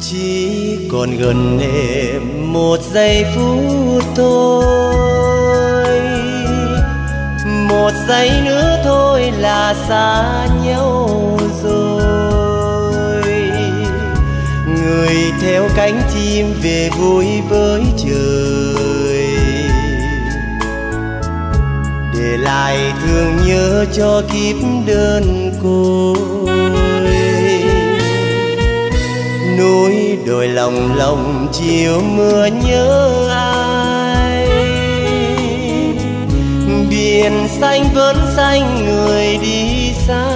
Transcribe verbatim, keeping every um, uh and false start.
Chỉ còn gần em một giây phút thôi, một giây nữa thôi là xa nhau rồi. Người theo cánh chim về vui với trời, để lại thương nhớ cho kiếp đơn côi. Núi đồi lòng lòng chiều mưa nhớ ai, biển xanh vẫn xanh người đi xa